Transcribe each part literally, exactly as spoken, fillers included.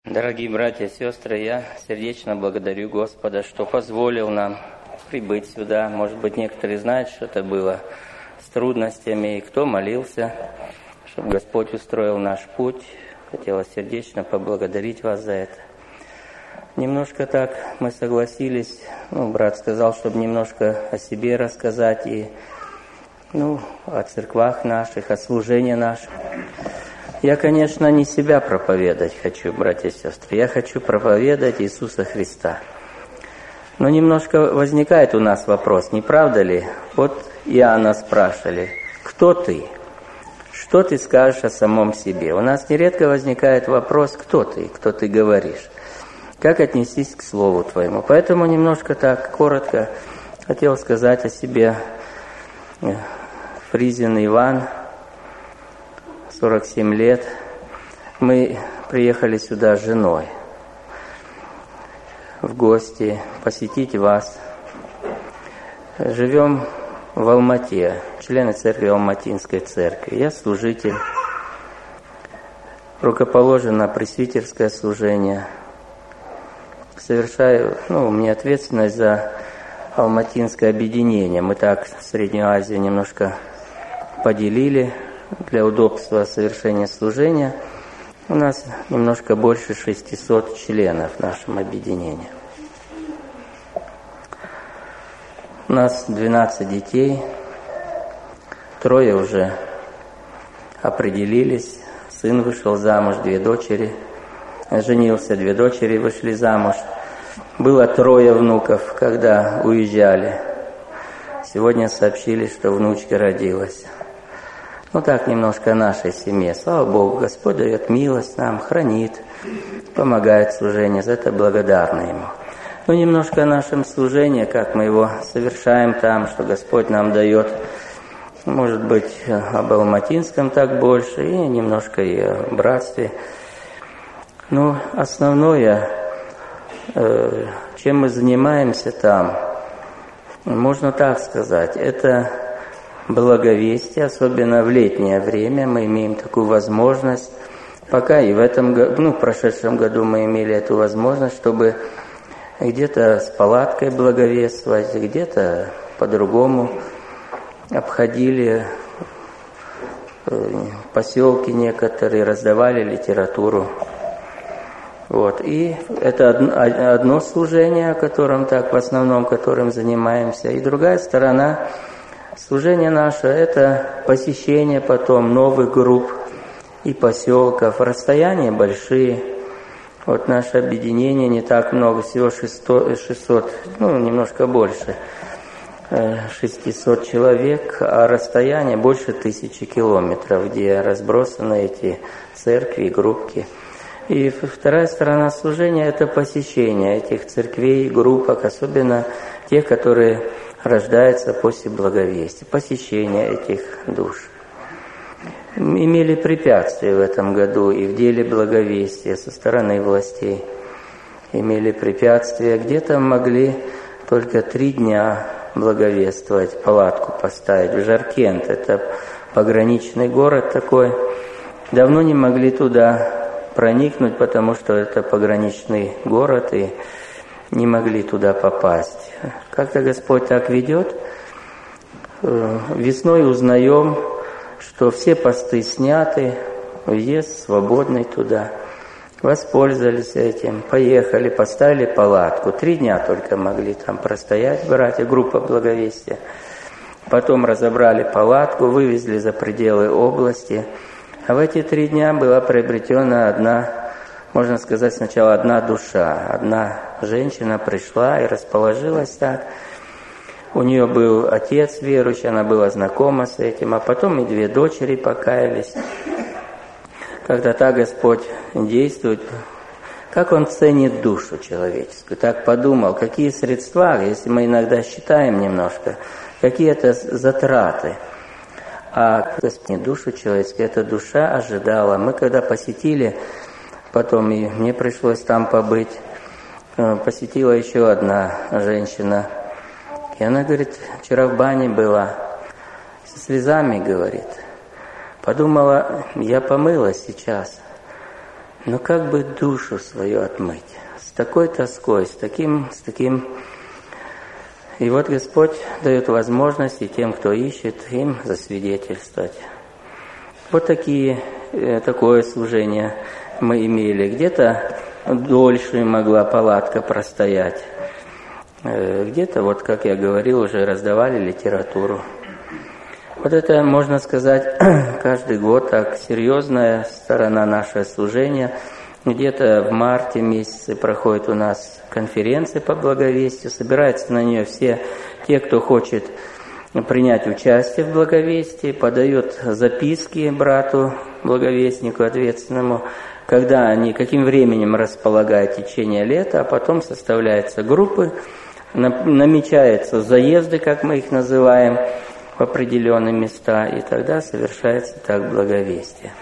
Дорогие братья и сестры, я сердечно благодарю Господа, что позволил нам прибыть сюда. Может быть, некоторые знают, что это было с трудностями, и кто молился, чтобы Господь устроил наш путь. Хотела сердечно поблагодарить вас за это. Немножко так мы согласились, ну, брат сказал, чтобы немножко о себе рассказать и ну, о церквах наших, о служении наших. Я, конечно, не себя проповедовать хочу, братья и сестры. Я хочу проповедовать Иисуса Христа. Но немножко возникает у нас вопрос, не правда ли? Вот Иоанна спрашивали, кто ты? Что ты скажешь о самом себе? У нас нередко возникает вопрос, кто ты, кто ты говоришь? Как отнестись к Слову Твоему? Поэтому немножко так, коротко хотел сказать о себе. Фризин Иван, сорок семь лет. Мы приехали сюда с женой в гости посетить вас. Живем в Алмате, члены церкви Алматинской церкви. Я служитель, рукоположен на пресвитерское служение. Совершаю, ну, у меня ответственность за Алматинское объединение. Мы так Среднюю Азию немножко поделили для удобства совершения служения. У нас немножко больше шестисот членов в нашем объединении. У нас двенадцать детей, трое уже определились. Сын вышел замуж, две дочери. Женился, две дочери вышли замуж. Было трое внуков, когда уезжали. Сегодня сообщили, что внучка родилась. Ну так немножко о нашей семье. Слава Богу, Господь дает милость нам, хранит, помогает служению. За это благодарны Ему. Ну немножко о нашем служении, как мы его совершаем там, что Господь нам дает. Может быть, об Алматинском так больше, и немножко и о братстве. Ну, основное, чем мы занимаемся там, можно так сказать, это благовестие, особенно в летнее время мы имеем такую возможность. Пока и в этом году, ну, в прошедшем году мы имели эту возможность, чтобы где-то с палаткой благовествовать, где-то по-другому обходили поселки некоторые, раздавали литературу. Вот. И это одно, одно служение, которым так в основном которым занимаемся. И другая сторона служения наше – это посещение потом новых групп и поселков. Расстояния большие. Вот наше объединение не так много, всего шестьсот, шестьсот, ну немножко больше, шестьсот человек, а расстояние больше тысячи километров, где разбросаны эти церкви и группки. И вторая сторона служения – это посещение этих церквей, группок, особенно тех, которые рождаются после благовестия, посещение этих душ. Имели препятствия в этом году и в деле благовестия со стороны властей. Имели препятствия, где-то могли только три дня благовествовать, палатку поставить. В Жаркент, это пограничный город такой, давно не могли туда проникнуть, потому что это пограничный город, и не могли туда попасть. Как-то Господь так ведет. Весной узнаем, что все посты сняты, въезд свободный туда. Воспользовались этим, поехали, поставили палатку. Три дня только могли там простоять братья, группа благовестия. Потом разобрали палатку, вывезли за пределы области. А в эти три дня была приобретена одна, можно сказать, сначала одна душа. Одна женщина пришла и расположилась так. У нее был отец верующий, она была знакома с этим, а потом и две дочери покаялись. Когда так Господь действует, как Он ценит душу человеческую. Так подумал, какие средства, если мы иногда считаем немножко, какие это затраты. А не душу человеческую, эта душа ожидала. Мы когда посетили, потом и мне пришлось там побыть, посетила еще одна женщина. И она говорит, вчера в бане была, со слезами, говорит. Подумала, я помылась сейчас. но как бы душу свою отмыть. С такой тоской, с таким, с таким... И вот Господь дает возможности тем, кто ищет, им засвидетельствовать. Вот такие, такое служение мы имели. Где-то дольше могла палатка простоять. Где-то, вот как я говорил, уже раздавали литературу. Вот это, можно сказать, каждый год так серьезная сторона нашего служения. Где-то в марте месяце проходит у нас конференция по благовестию. Собираются на нее все те, кто хочет принять участие в благовестии, подают записки брату благовестнику ответственному, когда они каким временем располагают в течение лета, а потом составляются группы, намечаются заезды, как мы их называем, в определенные места, и тогда совершается так благовестие.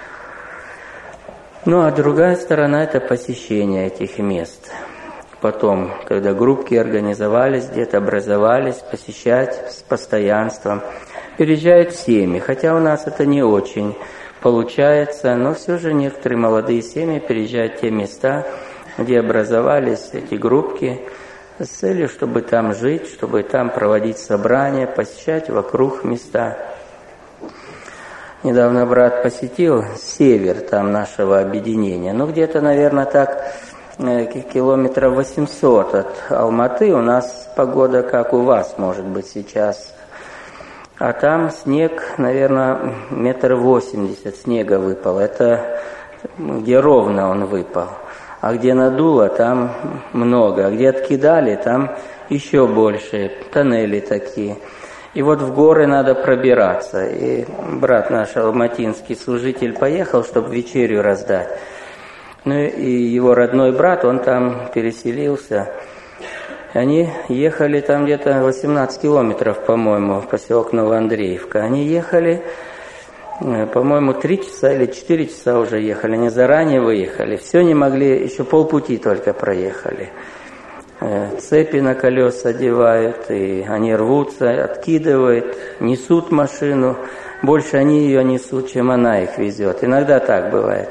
Ну а другая сторона – это посещение этих мест. Потом, когда группки организовались, где-то образовались, посещать с постоянством, переезжают в семьи, хотя у нас это не очень получается, но все же некоторые молодые семьи переезжают в те места, где образовались эти группки, с целью, чтобы там жить, чтобы там проводить собрания, посещать вокруг места. Недавно брат посетил север там нашего объединения, ну где-то, наверное, так километров восемьсот от Алматы. У нас погода, как у вас, может быть, сейчас. А там снег, наверное, метр восемьдесят снега выпал. Это где ровно он выпал. А где надуло, там много. А где откидали, там еще больше. Тоннели такие. И вот в горы надо пробираться. И брат наш алматинский служитель поехал, чтобы вечерю раздать. Ну и его родной брат, он там переселился. Они ехали там где-то восемнадцать километров, по-моему, в поселок Новоандреевка. Они ехали, по-моему, три часа или четыре часа уже ехали. Они заранее выехали. Все не могли, еще полпути только проехали. Цепи на колеса одевают, и они рвутся, откидывают, несут машину. Больше они ее несут, чем она их везет. Иногда так бывает.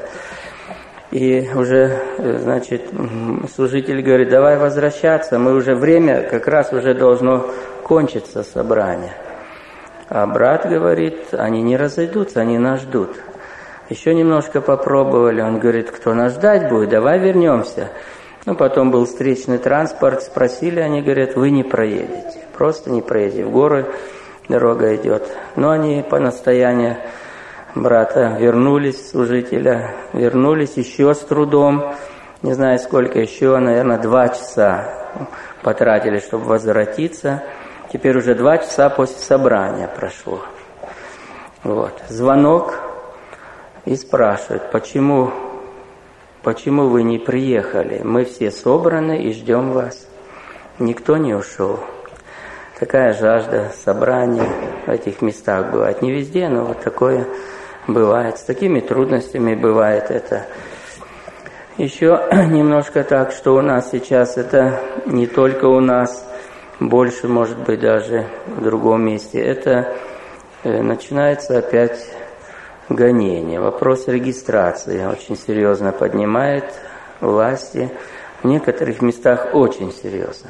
И уже, значит, служитель говорит, давай возвращаться, мы уже время, как раз уже должно кончиться собрание. А брат говорит, они не разойдутся, они нас ждут. Еще немножко попробовали, он говорит, кто нас ждать будет, давай вернемся. Ну, потом был встречный транспорт, спросили, они говорят, вы не проедете, просто не проедете, в горы дорога идет. Но они по настоянию брата вернулись, служителя, вернулись еще с трудом, не знаю сколько, еще, наверное, два часа потратили, чтобы возвратиться. Теперь уже два часа после собрания прошло. Вот. Звонок и спрашивают, почему, почему вы не приехали? Мы все собраны и ждем вас. Никто не ушел. Такая жажда собрания в этих местах бывает. Не везде, но вот такое бывает. С такими трудностями бывает это. Еще немножко так, что у нас сейчас это не только у нас, больше, может быть, даже в другом месте. Это э, начинается опять гонение. Вопрос регистрации очень серьезно поднимает власти. В некоторых местах очень серьезно.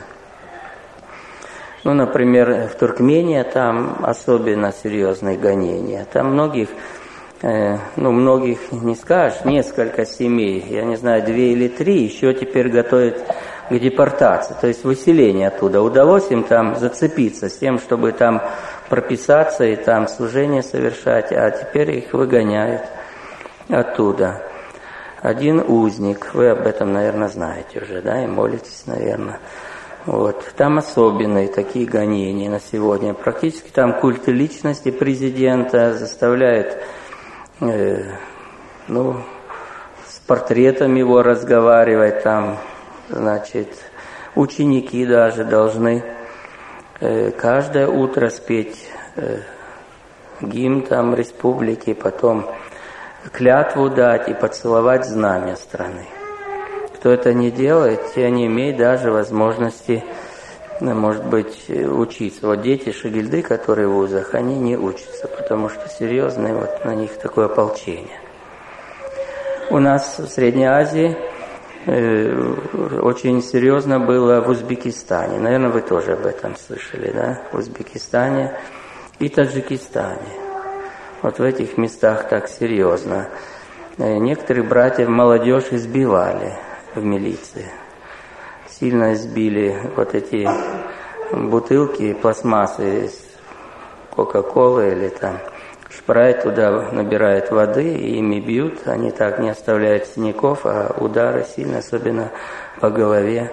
Ну, например, в Туркмении там особенно серьезные гонения. Там многих, э, ну, многих не скажешь, несколько семей, я не знаю, две или три, еще теперь готовят к депортации, то есть выселение оттуда. Удалось им там зацепиться с тем, чтобы там прописаться и там служение совершать, а теперь их выгоняют оттуда. Один узник, вы об этом, наверное, знаете уже, да, и молитесь, наверное. Вот. Там особенные такие гонения на сегодня. Практически там культ личности президента заставляет, э, ну, с портретом его разговаривать. Там, значит, ученики даже должны э, каждое утро спеть э, гимн там республики, потом клятву дать и поцеловать знамя страны. Кто это не делает, те не имеют даже возможности, может быть, учиться. Вот дети шагильды, которые в вузах, они не учатся, потому что серьезное вот на них такое ополчение. У нас в Средней Азии э, очень серьезно было в Узбекистане. Наверное, вы тоже об этом слышали, да? В Узбекистане и Таджикистане. Вот в этих местах так серьезно. Некоторых братьев молодежь избивали в милиции. Сильно избили вот эти бутылки пластмассы из Кока-Колы или там Спрайт, туда набирают воды и ими бьют. Они так не оставляют синяков, а удары сильно, особенно по голове.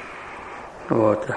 Вот.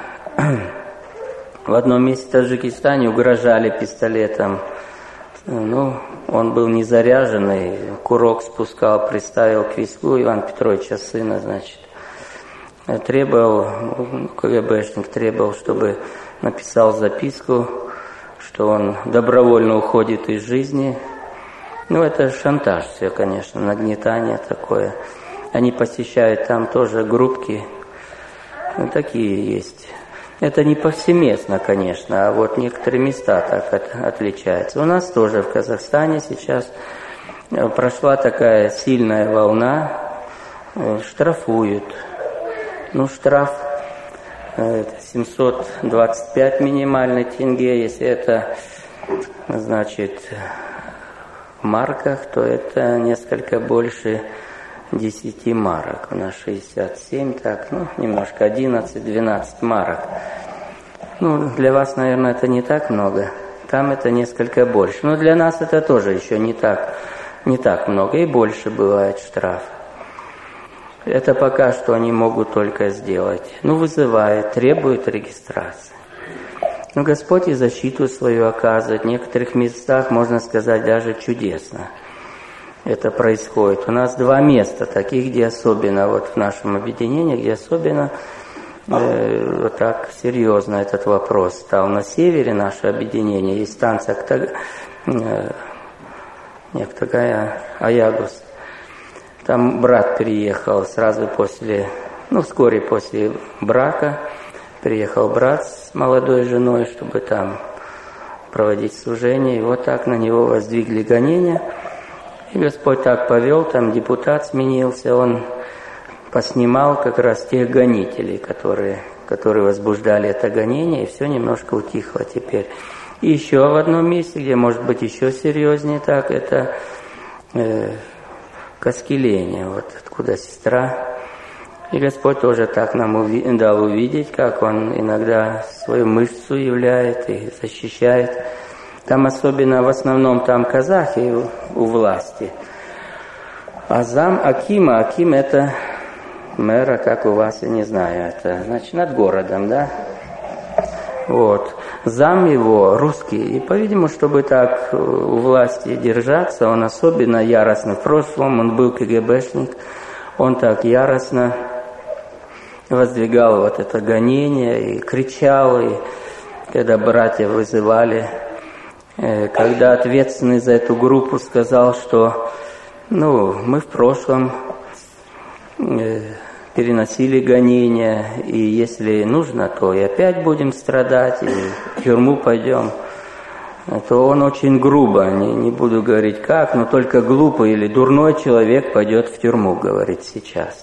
В одном месте в Таджикистане угрожали пистолетом. Ну, он был не заряженный, курок спускал, приставил к виску Ивана Петровича, сына, значит. Требовал, КГБшник требовал, чтобы написал записку, что он добровольно уходит из жизни. Ну, это шантаж все, конечно, нагнетание такое. Они посещают там тоже группки, ну, такие есть. Это не повсеместно, конечно, а вот некоторые места так от, отличаются. У нас тоже в Казахстане сейчас прошла такая сильная волна, штрафуют. Ну, штраф семьсот двадцать пять минимальный тенге, если это, значит, в марках, то это несколько больше десяти марок. У нас шестьдесят семь, так, ну, немножко одиннадцать-двенадцать марок. Ну, для вас, наверное, это не так много. Там это несколько больше. Но для нас это тоже еще не так, не так много. И больше бывает штраф. Это пока что они могут только сделать. Ну, вызывает, требует регистрации. Но Господь и защиту свою оказывает. В некоторых местах, можно сказать, даже чудесно это происходит. У нас два места таких, где особенно, вот в нашем объединении, где особенно э, вот так серьезно этот вопрос стал. На севере наше объединение есть станция Актаг... э, не Актагая, Аягус. Там брат приехал сразу после, ну, вскоре после брака. Приехал брат с молодой женой, чтобы там проводить служение. И вот так на него воздвигли гонения. И Господь так повел, там депутат сменился, он поснимал как раз тех гонителей, которые, которые возбуждали это гонение, и все немножко утихло теперь. И еще в одном месте, где может быть еще серьезнее так, это э, Каскеление, вот откуда сестра. И Господь тоже так нам уви- дал увидеть, как Он иногда свою мышцу являет и защищает. Там особенно, в основном, там казахи у, у власти. А зам Акима, Аким это мэра, как у вас, я не знаю, это, значит, над городом, да? Вот. Зам его русский. И, по-видимому, чтобы так у власти держаться, он особенно яростно. В прошлом он был КГБшник, он так яростно воздвигал вот это гонение и кричал, и когда братья вызывали, когда ответственный за эту группу сказал, что ну, мы в прошлом э, переносили гонения, и если нужно, то и опять будем страдать, и в тюрьму пойдем, то он очень грубо, не, не буду говорить как, но только глупый или дурной человек пойдет в тюрьму, говорит сейчас.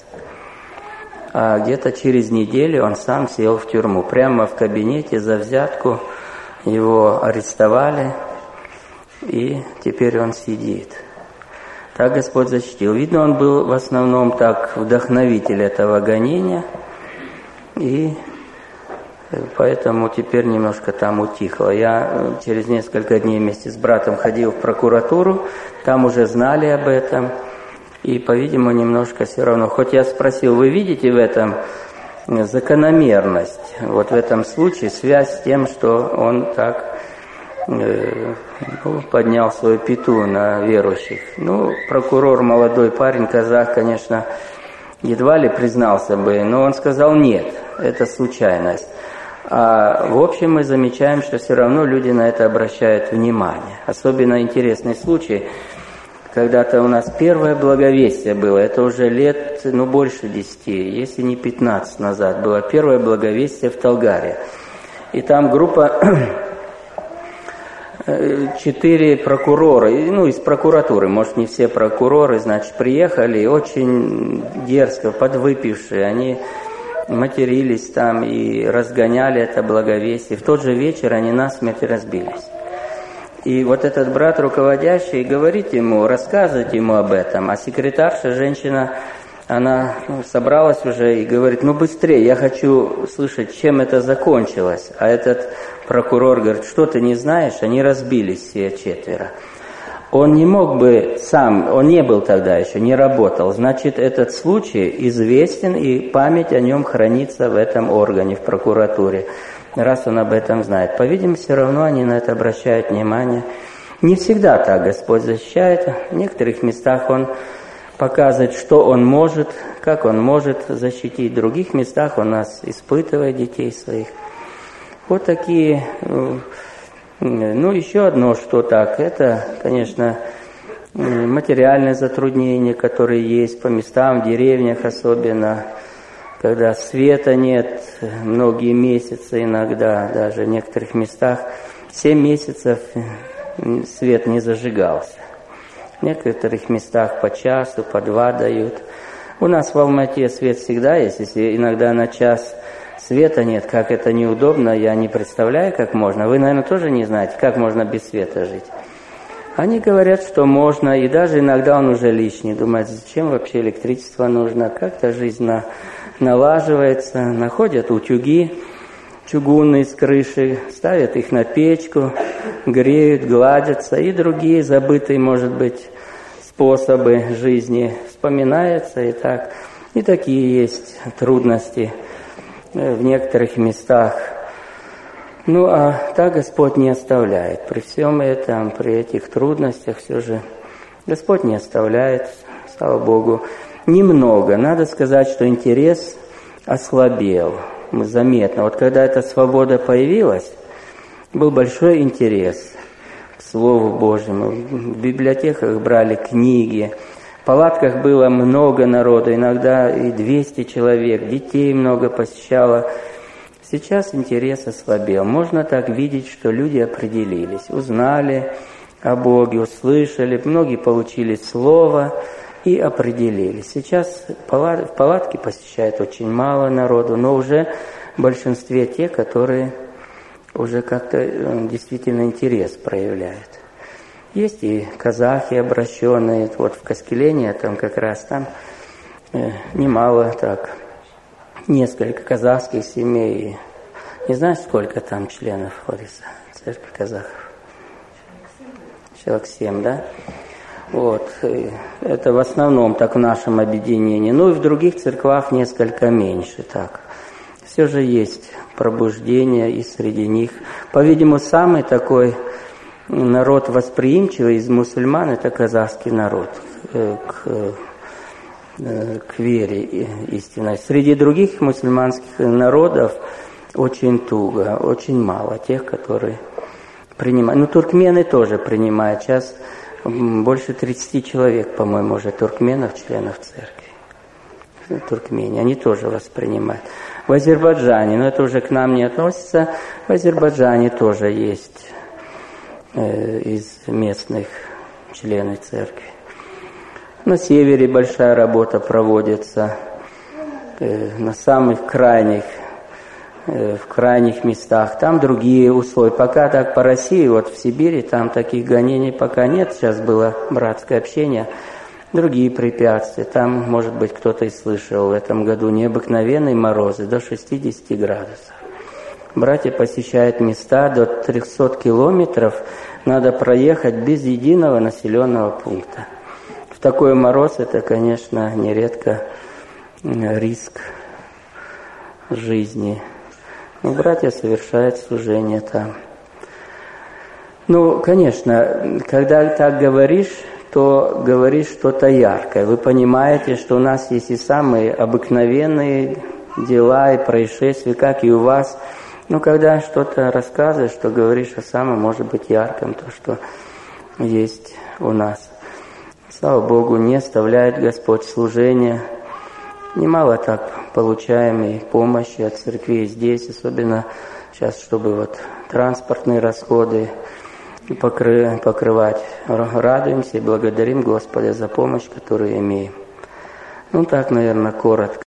А где-то через неделю он сам сел в тюрьму, прямо в кабинете за взятку. Его арестовали, и теперь он сидит. Так Господь защитил. Видно, он был в основном так вдохновитель этого гонения, и поэтому теперь немножко там утихло. Я через несколько дней вместе с братом ходил в прокуратуру, там уже знали об этом, и, по-видимому, немножко все равно. Хоть я спросил, вы видите в этом закономерность, вот в этом случае связь с тем, что он так э, ну, поднял свою пяту на верующих. Ну, прокурор, молодой парень, казах, конечно, едва ли признался бы, но он сказал нет, это случайность. А в общем мы замечаем, что все равно люди на это обращают внимание. Особенно интересный случай. Когда-то у нас первое благовестие было, это уже лет, ну, больше десяти, если не пятнадцать назад, было первое благовестие в Талгаре. И там группа четыре прокурора, ну, из прокуратуры, может, не все прокуроры, значит, приехали, очень дерзко, подвыпившие, они матерились там и разгоняли это благовестие. В тот же вечер они насмерть разбились. И вот этот брат руководящий говорит ему, рассказывает ему об этом, а секретарша, женщина, она ну, собралась уже и говорит, ну быстрее, я хочу слышать, чем это закончилось. А этот прокурор говорит, что ты не знаешь, они разбились все четверо. Он не мог бы сам, он не был тогда еще, не работал. Значит, этот случай известен, и память о нем хранится в этом органе, в прокуратуре, раз он об этом знает. По-видимому, все равно они на это обращают внимание. Не всегда так Господь защищает. В некоторых местах Он показывает, что Он может, как Он может защитить. В других местах Он нас испытывает, детей своих. Вот такие... Ну, еще одно, что так, это, конечно, материальные затруднения, которые есть по местам, в деревнях особенно, когда света нет, многие месяцы иногда, даже в некоторых местах, семь месяцев свет не зажигался. В некоторых местах по часу, по два дают. У нас в Алмате свет всегда есть, если иногда на час света нет, как это неудобно, я не представляю, как можно. Вы, наверное, тоже не знаете, как можно без света жить. Они говорят, что можно, и даже иногда он уже лишний. Думают, зачем вообще электричество нужно, как-то жизнь на, налаживается. Находят утюги чугунные с крыши, ставят их на печку, греют, гладятся, и другие забытые, может быть, способы жизни вспоминаются и так. И такие есть трудности в некоторых местах. Ну, а так Господь не оставляет. При всем этом, при этих трудностях все же Господь не оставляет, слава Богу. Немного. Надо сказать, что интерес ослабел. Заметно. Вот когда эта свобода появилась, был большой интерес к Слову Божьему. В библиотеках брали книги. В палатках было много народу, иногда и двести человек, детей много посещало. Сейчас интерес ослабел. Можно так видеть, что люди определились, узнали о Боге, услышали, многие получили Слово и определились. Сейчас в палатке посещает очень мало народу, но уже в большинстве те, которые уже как-то действительно интерес проявляют. Есть и казахи обращенные, вот в Каскелене, там как раз там э, немало так, несколько казахских семей. Не знаю, сколько там членов входится, церкви казахов. Человек семь, да? Вот, это в основном так в нашем объединении. Ну и в других церквах несколько меньше так. Все же есть пробуждение и среди них. По-видимому, самый такой... народ восприимчивый из мусульман – это казахский народ к, к вере истинной. Среди других мусульманских народов очень туго, очень мало тех, которые принимают. Ну, туркмены тоже принимают. Сейчас больше тридцати человек, по-моему, уже туркменов, членов церкви. Туркмении, они тоже воспринимают. В Азербайджане, но это уже к нам не относится, в Азербайджане тоже есть из местных членов церкви. На севере большая работа проводится, на самых крайних, в крайних местах. Там другие условия. Пока так по России, вот в Сибири, там таких гонений пока нет. Сейчас было братское общение. Другие препятствия. Там, может быть, кто-то и слышал, в этом году необыкновенные морозы, до шестидесяти градусов. Братья посещают места до трехсот километров, надо проехать без единого населенного пункта. В такой мороз это, конечно, нередко риск жизни. Но братья совершают служение там. Ну, конечно, когда так говоришь, то говоришь что-то яркое. Вы понимаете, что у нас есть и самые обыкновенные дела и происшествия, как и у вас. Но когда что-то рассказываешь, что говоришь о самом, может быть, ярком, то, что есть у нас. Слава Богу, не оставляет Господь служение. Немало так получаем и помощи от церкви здесь, особенно сейчас, чтобы вот транспортные расходы покры, покрывать. Радуемся и благодарим Господа за помощь, которую имеем. Ну так, наверное, коротко.